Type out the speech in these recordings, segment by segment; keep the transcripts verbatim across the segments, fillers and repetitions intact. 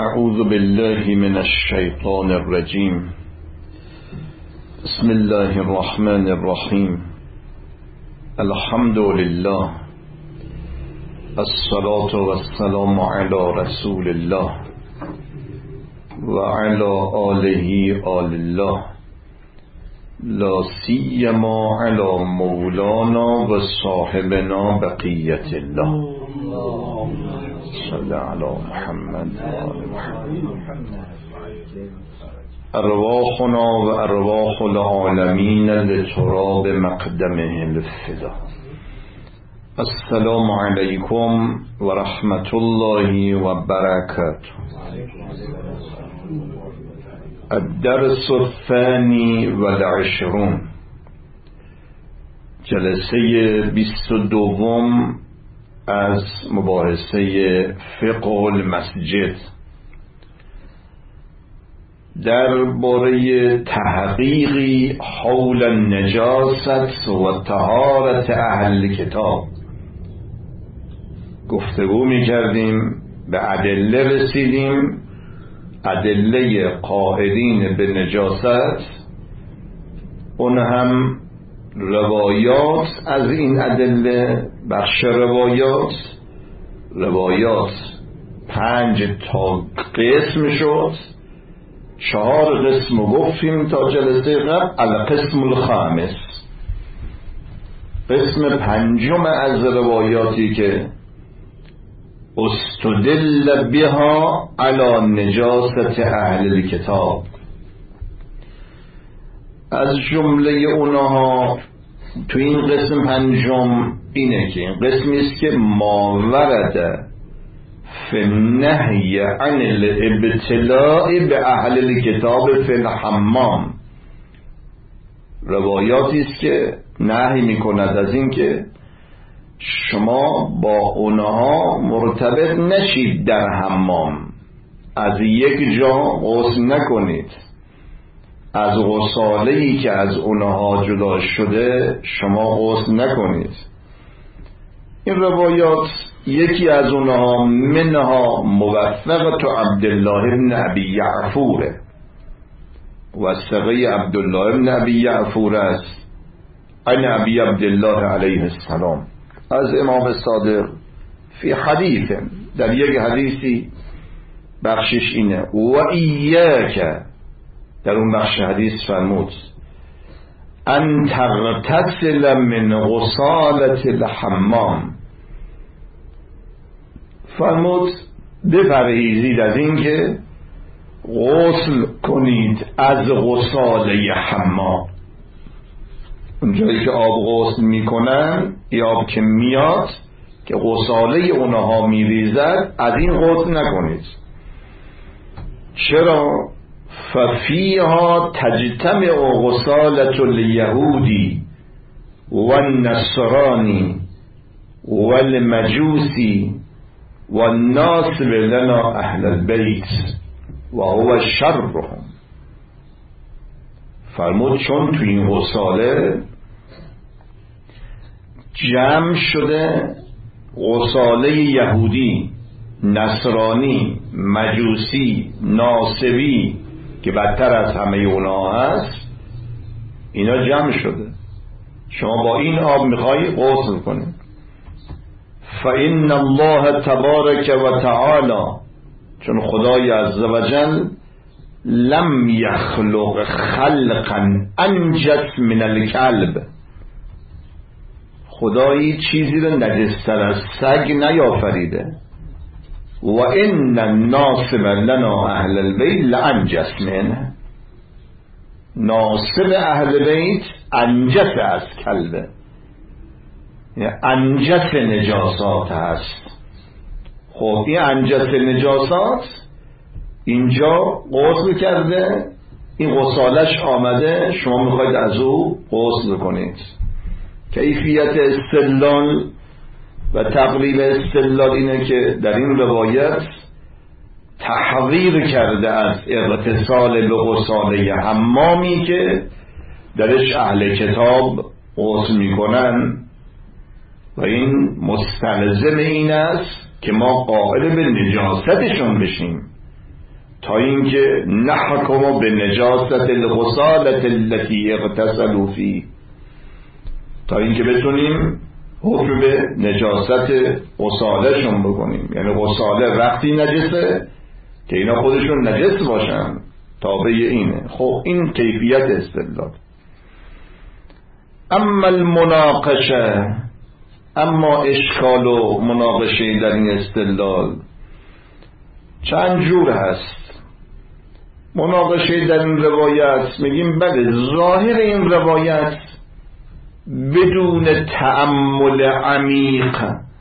اعوذ بالله من الشیطان الرجیم. بسم الله الرحمن الرحیم. الحمد لله، الصلاة والسلام علی رسول الله و علی آله آل الله، لا سیما علی مولانا و صاحبنا بقیت الله. صلی علی محمد و آل محمد. ارواحنا و ارواح العالمین لتراب مقدمه الفدا. السلام علیکم و رحمت الله و برکاته. الدرس الثانی و العشرون، جلسه بیست و دوم از مباحثه فقه المسجد در باره تحقیقی حول النجاست و طهارت اهل کتاب گفتگو می کردیم. به ادله رسیدیم، ادله قائلین به نجاست، اون هم روایات از این ادله. بخش روایات روایات پنج تا قسم شد، چهار قسم گفتیم تا جلسه قبل. القسم الخامس، قسم پنجم از روایاتی که استدل بها علی نجاست اهل الکتاب، از جمله اونها تو این قسم پنجم اینه که این قسمی است که ما ورد فی النهی عن الابتلاء به اهل الکتاب فی الحمام، روایاتی است که نهی میکند از این که شما با اونها مرتبط نشید در حمام، از یک جا غسل نکنید، از غساله‌ای که از اونها جدا شده شما غسل نکنید. این روایات یکی از اونها منها موثقه عبدالله بن ابی یعفوره، وثقه عبدالله بن ابی یعفور است عن ابی عبدالله علیه السلام از امام صادق فی حدیث، در یک حدیثی بخشش اینه و ایاک، در اون بخش حدیث فرمود ان تغتسل من غسالة الحمام، فرمود بپرهیزید از این که غسل کنید از غساله حمام. اون جایی که آب غسل میکنن، یا آب که میاد که غساله اونها میریزد، از این غسل نکنید. چرا؟ ففیها تجتمع غسالة الیهودی و النصرانی و المجوسی و الناصب لنا اهل البیت و هو شرهم. فرمود چون تو این غساله جمع شده غساله یهودی، نصرانی، مجوسی، ناصبی که بدتر از همه اونا هست، اینا جمع شده. شما با این آب میخوایی غسل کنید. فإن الله تبارک و تعالی، چون خدای عزوجل لم یخلق خلقا انجس من الکلب، خدایی چیزی رو نجستر از سگ نیافریده. و ان الناصب لنا اهل البیت لانجس منه، ناصب اهل بیت انجس از کلبه، یعنی انجس نجاسات هست. خب این انجس نجاسات اینجا غسل کرده، این غسالش آمده، شما میخواید از او غسل کنید. کیفیت استدلال و تقلیل استدلال اینه که در این روایت تحذیر کرده از اغتسال به غساله حمامی که درش اهل کتاب غسل میکنن، و این مستلزم این است که ما قائل به نجاستشون بشیم. تا اینکه نحکم به نجاست الغسالة التي اغتسلوا فيه، تا اینکه بتونیم حکم به نجاست غساله شون بکنیم. یعنی غساله وقتی نجسه که اینا خودشون نجس باشن، تابع اینه. خب این کیفیت استدلال. اما المناقشه، اما اشکال و مناقشه در این استدلال چند جور هست. مناقشه در این روایت میگیم بله ظاهر این روایت بدون تأمل عمیق،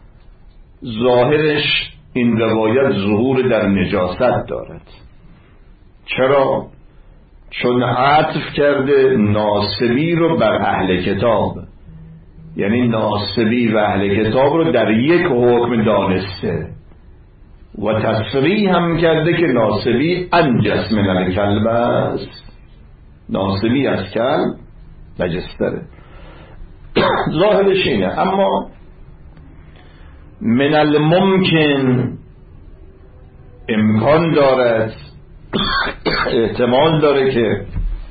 ظاهرش این روایت ظهور در نجاست دارد. چرا؟ چون عطف کرده ناسبی رو بر اهل کتاب، یعنی ناسبی و اهل کتاب رو در یک حکم دانسته و تصریح هم کرده که ناسبی انجس من الکلب است، ناسبی از کلب نجستره. ظاهرش اینه. اما من الممکن، امکان دارد، احتمال داره که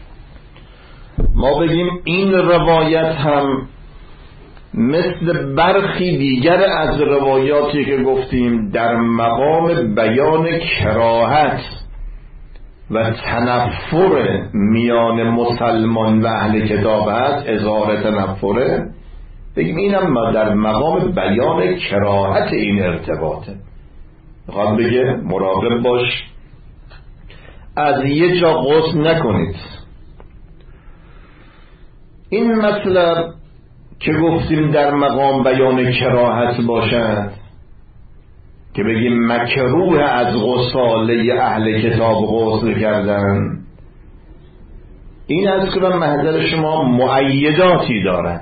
ما بگیم این روایت هم مثل برخی دیگر از روایاتی که گفتیم در مقام بیان کراهت و تنفر میان مسلمان و اهل کتاب هست، اظهار تنفره، بگیم اینم در مقام بیان کراهت این ارتباطه. میخواد بگه مراقب باش از یه جا غسل نکنید. این مطلب که گفتیم در مقام بیان کراهت باشد، که بگیم مکروه از غساله اهل کتاب غسل کردن، این از که محضر شما مؤیداتی دارد.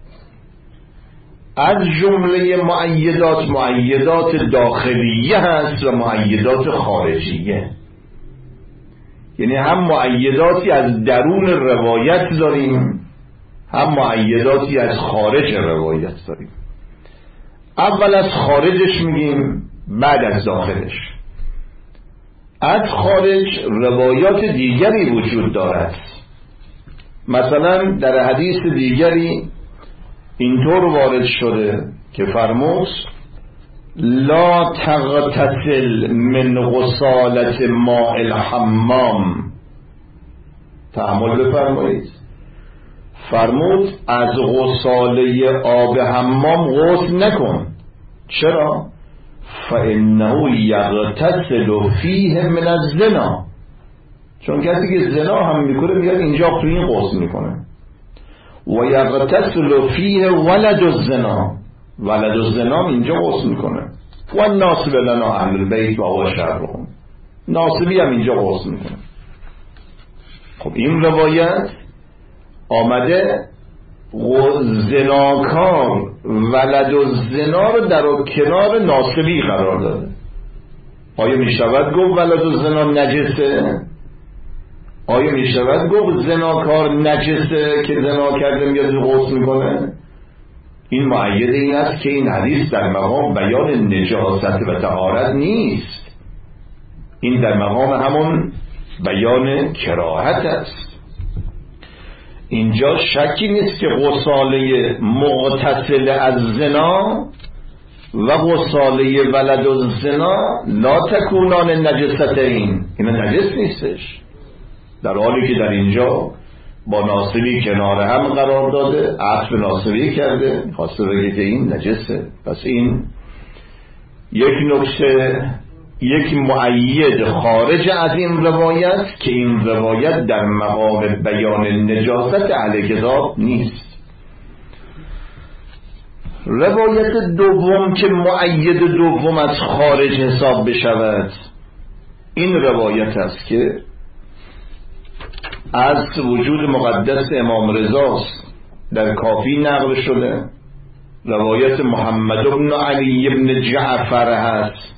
از جمله مؤیدات مؤیدات داخلیه هست و مؤیدات خارجیه. یعنی هم مؤیداتی از درون روایت داریم، هم مؤیداتی از خارج روایت داریم. اول از خارجش میگیم، بعد از داخلش. از خارج روایات دیگری وجود دارد. مثلا در حدیث دیگری اینطور وارد شده که فرمود لا تغتسل من غسالة ماء الحمام. تأمل بفرمایید، فرمود از غساله آب حمام غسل نکن. چرا؟ فإنه یغتسل فیه من الزنا، چون کسی که زنا هم میکنه میاد اینجا تو این غسل میکنه. و یغتسل فیه ولد الزنا، ولد الزنا اینجا غسل میکنه. و ناصب لنا اهل البیت و هو شرهم، ناصبی هم اینجا غسل میکنه. خب این روایت آمده زناکار ولد الزنا رو در کنار ناصبی قرار داده. آیا میشود گفت ولد الزنا نجسه؟ آیا میشود گفت زناکار نجسه که زنا کرده میاد غسل میکنه؟ این مؤید این است که این حدیث در مقام بیان نجاست و طهارت نیست، این در مقام همون بیان کراهت است. اینجا شکی نیست که غساله مغتسل از زنا و غساله ولد الزنا لا تکونان نجستین، این نجس نیستش، در حالی که در اینجا با ناصبی کنار هم قرار داده، عطف ناصبی کرده، خواسته بگه که این نجسه. پس این یک نکته، یک مؤید خارج از این روایت که این روایت در مقام بیان نجاست اهل کتاب نیست. روایت دوم که مؤید دوم از خارج حساب بشود، این روایت است که از وجود مقدس امام رضاست، در کافی نقل شده. روایت محمد بن علی بن جعفر هست،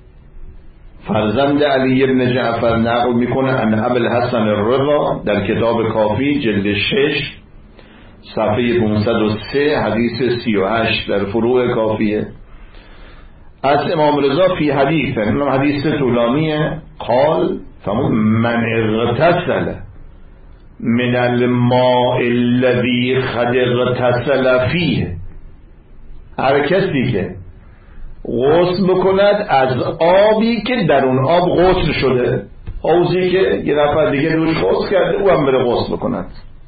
فرزند علی بن جعفر نقل میکنه ان ابوالحسن الرضا در کتاب کافی جلد شش صفحه پانصد و سه حدیث سی و هشت در فروع کافیه، از امام رضا فی حدیث، این حدیث طولانیه، قال فمون من اغتسل من الماء الذي قد اغتسل فیه، هر کسی که غسل بکند از آبی که در اون آب غسل شده، حوضی که یه نفر دیگه روش غسل کرده او هم بره غسل بکند.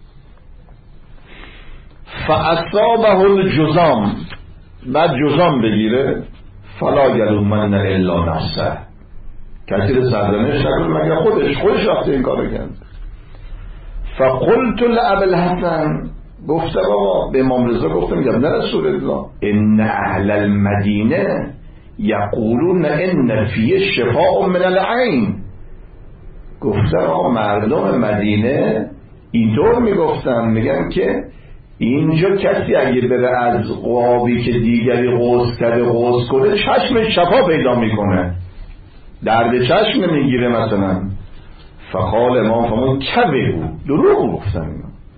فاصابه الجذام، بعد جذام بگیره، فلا یلومن الا نفسه، کسی رو سرزنش نکنه مگر خودش، خودش رفته این کارو کرد. فقلت لابی الحسن، گفته بابا به امام رضا گفتم میگم نه رسول الله، ان اهل المدینه یقولون ان فیه شفاء من العین. گفته بابا مردم مدینه اینطور میگفتن، میگن که اینجا کسی اگه بره از آبی که دیگری غسل کرده غسل کنه چشمش شفا پیدا میکنه، درد چشم نمیگیره مثلا. فقال امام فرمود کذب، دروغ گفتن.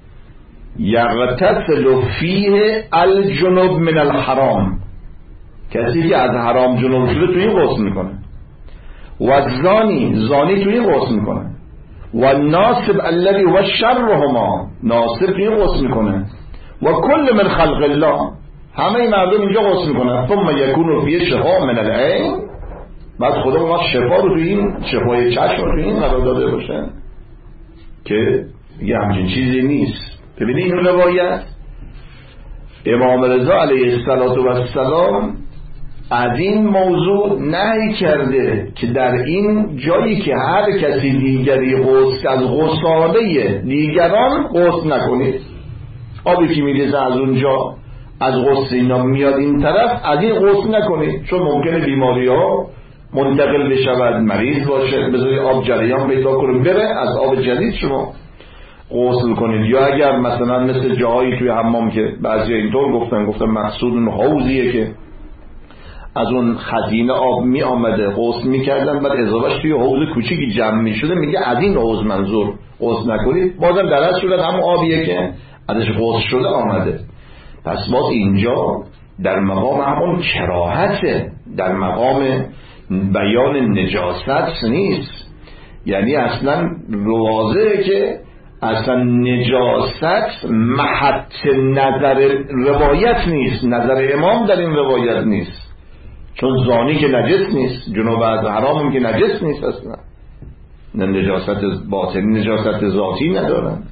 یغتسل فیه الجنوب من الحرام، کسی که از حرام جنوب شده توی این غسل میکنه. و زانی، زانی توی این غسل میکنه. و ناصب الذی و شرهما، ناصب توی این غسل میکنه. و کل من خلق الله، همه مردم اینجا غسل میکنن. ثم یکون فیه شفاء من العین، بعد خدا ما شفا رو توی این، شفای چشم رو توی این قرار داده باشه که یه همچین چیزی نیست. ببینید این روایت امام رضا علیه السلام از این موضوع نهی کرده که در این جایی که هر کسی دیگری غسل از غساله دیگران غسل نکنید. آبی که میریزه از اونجا از غسل اینا میاد این طرف، از این غسل نکنید، چون ممکنه بیماری ها منتقل بشود، مریض باشه، بذاری آب جریان پیدا کنه بره، از آب جدید شما غسل کنید. یا اگر مثلا مثل جاهایی توی حمام که بعضی اینطور گفتن، گفتن مقصود اون حوضیه که از اون خزینه آب می آمده غسل می کردن، بعد اضافهش توی حوض کوچیکی جمع می شده، میگه از این حوض منظور غسل نکنید. بازم در اصل صورت همون آبیه که ازش غسل شده آمده. پس باز اینجا در مقام همون کراهته، در مقام بیان نجاست نیست. یعنی اصلا واضحه که اصلا نجاست محط نظر روایت نیست، نظر امام در این روایت نیست، چون زانی که نجس نیست، جنوب از حرام که نجس نیست، اصلا نه نجاست باطنی نجاست ذاتی ندارن.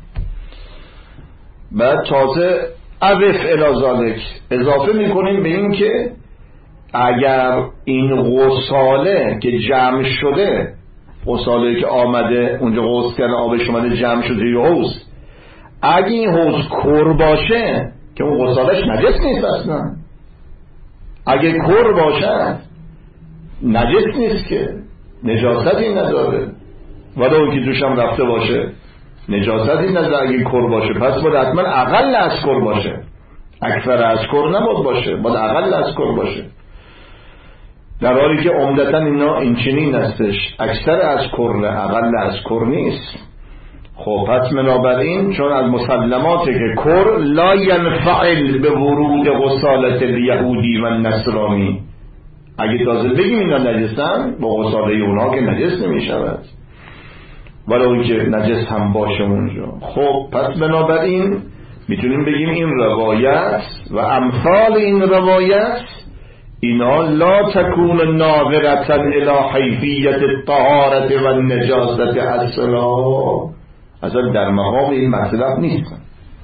بعد تازه عرف الازالک اضافه میکنیم به این که اگر این غساله که جمع شده، غساله که آمده اونجا غسل کرده آبش اومده جمع شده یه حوض، اگه این حوض کر باشه که اون غسالش نجس نیست، اصلا اگه کر باشه نجس نیست که نجاستی نداره، ولی اون که توشم رفته باشه نجاستی نداره اگه کر باشه. پس باید حتما اقل از کر باشه، اکثر از کر نباید باشه، باید اقل از کر باشه، در حالی که عمدتا اینا این چنین هستش، اکثر از کر اقل از کر نیست. خب پس بنابراین چون از مسلماته که کر لا ینفعل به ورود غسالت الیهودی و نصرانی، اگه تازه بگیم اینا نجسن با غساله اونها که نجس نمی شود ولی اون که نجس هم باشه اونجا. خب پس بنابراین میتونیم بگیم این روایت و امثال این روایت اینا لا تکون ناظرة الى حیثیت الطهارت و النجاست اصلا، اصلا در مقام این مطلب نیست.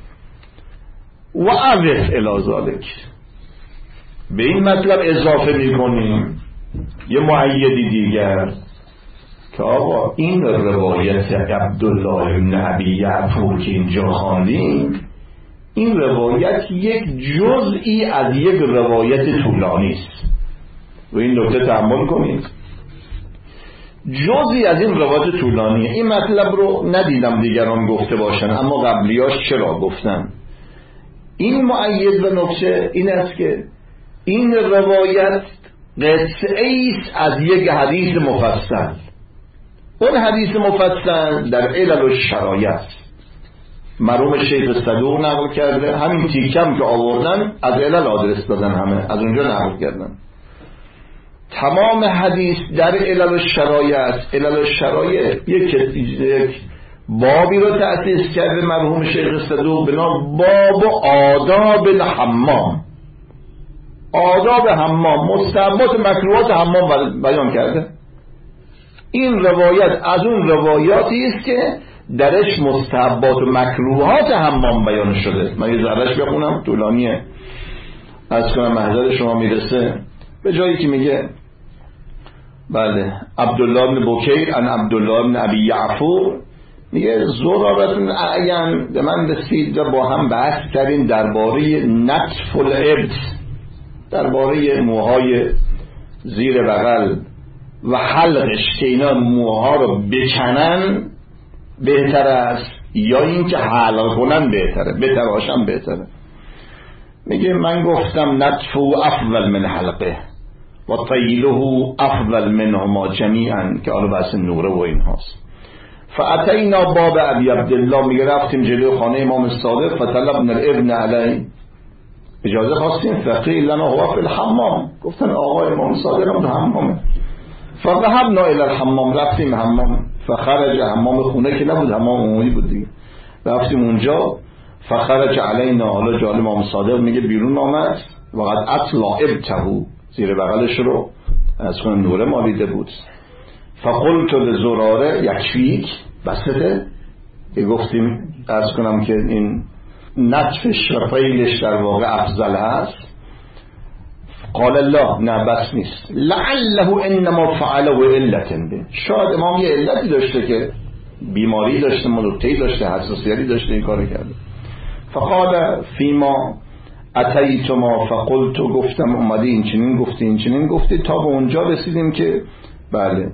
و اضف الی ذلک، به این مطلب اضافه میکنیم یه مؤیدی دیگر که آقا این روایت عبدالله بن ابی یعفور که اینجا خواندیم، این روایت یک جزئی از یک روایت طولانی است و این نکته تأمل کنید، جزئی از این روایت طولانیه. این مطلب رو ندیدم دیگران گفته باشن، اما قبلیاش چرا گفتن. این مؤید و نکته این است که این روایت قطعه ایست از یک حدیث مفصل. اون حدیث مفصل در علل و شرایط مرحوم شیخ صدوق نقل کرده، همین تیکم که آوردن از علل آدرس دادن، همه از اونجا نقل کردن. تمام حدیث در علل الشرایع است. علل الشرایع یک یک بابی رو تأسیس کرده مرحوم شیخ صدوق به نام باب آداب الحمام. آداب حمام، مستحبات مکروهات حمام بیان کرده. این روایت از اون روایاتی است که درش مستحبات و مکروهات حمام بیان شده. من یه ذرهش بخونم، طولانیه، از کنم محضر شما میرسه. به جایی که میگه بله عبدالله بن بکیر ان عبدالله بن ابی یعفور میگه زرارتون اعین به من رسید و با هم بحث کردیم درباره نتف الابط، درباره موهای زیر بغل و حلقش که اینا موها رو بکنن بهتر است یا این که حلق کنن بهتره، بتراشن بهتره. میگه من گفتم نتفو افضل من حلقه و طیله افضل منهما جمیعا، که حالا بحث نوره و این هاست. فاتینا باب ابی عبدالله، میگه رفتیم جلوی خانه امام صادق فطلبنا الابن علی، اجازه خواستیم. فقیل لنا هو فی الحمام، گفتن آقا امام صادق هم تو حمامه. فذهبنا الى الحمام، رفتیم حمام. فخرج، حمام خونه که نبود، حمام عمومی بود دیگه، رفتیم اونجا. فخرج علینا، حالا جالب امام صادق میگه بیرون آمد و قد اطلع ابته، زیر بغلش رو از خون نوره مالیده بود. فقلت لزراره یکفیک، بسته؟ که گفتیم از کنم که این نطف شفیلش در واقع افضل هست. قال الله، نه بس نیست. لعله انما فعله و علت به، شاید امام یه علتی داشته که بیماری داشته، مدرتهی داشته، حساسیتی داشته، این کار کرده. فقال فیما اتیتما فقلت، گفتم اومدی این چنین گفتی این چنین گفتی، تا به اونجا رسیدیم که بله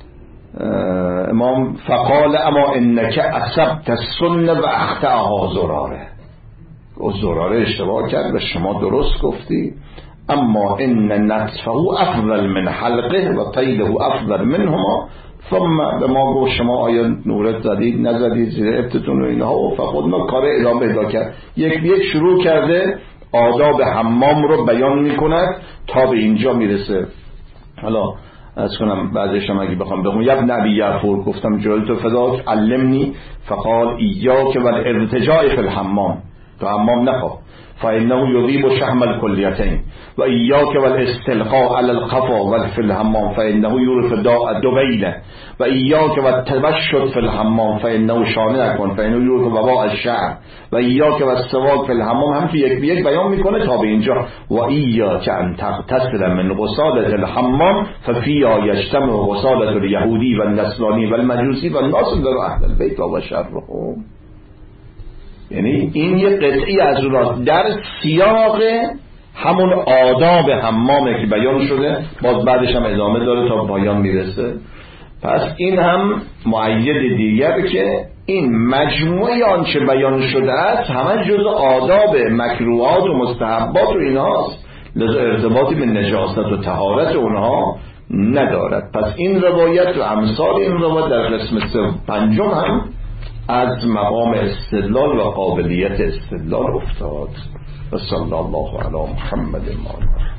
امام فقال اما انک اصبت السنه و اخطاها زراره، زراره اشتباه کرد و شما درست گفتی. اما ان نطفه افضل من حلقه و طیله افضل منهما. ثم به ما گفت شما آیا نورت زدید نزدید زیر ابتتون و اینها، و فقدنا کار ادامه پیدا کرد. یک یک شروع کرده آداب حمام رو بیان میکند تا به اینجا میرسه. حالا از کنم بعدش هم اگه بخوام بگم ابن ابی یعفور، گفتم جلت و فداک علمنی، فقال ایاک و الارتجاع فی الحمام، تو حمام نخواه، فإنه يذيب شحم الكليتين و ایاک و الاستلقاء على القفا و فی الحمام فإنه يورث داء دبیله و ایاک و التبشد فی الحمام فإنه شانع کن فإنه يورث وباء الشعر و ایاک و السواک فی الحمام. هم که یک به یک بیان میکنه تا به اینجا. و ایاک ان تغتسل من غسالة الحمام ففيها يجتمع غسالة اليهودي والنصراني والمجوسي والناس در اهل البيت و شرهم. یعنی این یه قطعی از اون در سیاق همون آداب حمامه که بیان شده، باز بعدش هم ادامه داره تا پایان میرسه. پس این هم مؤید دیگر که این مجموعه آنچه بیان شده است همه جز آداب مکروهات و مستحبات و ایناست، لذا ارتباطی به نجاست و طهارت اونها ندارد. پس این روایت و امثال این روایت در قسم پنجم هم از مقام استدلال و قابلیت استدلال افتاد. و صلی الله علی محمد و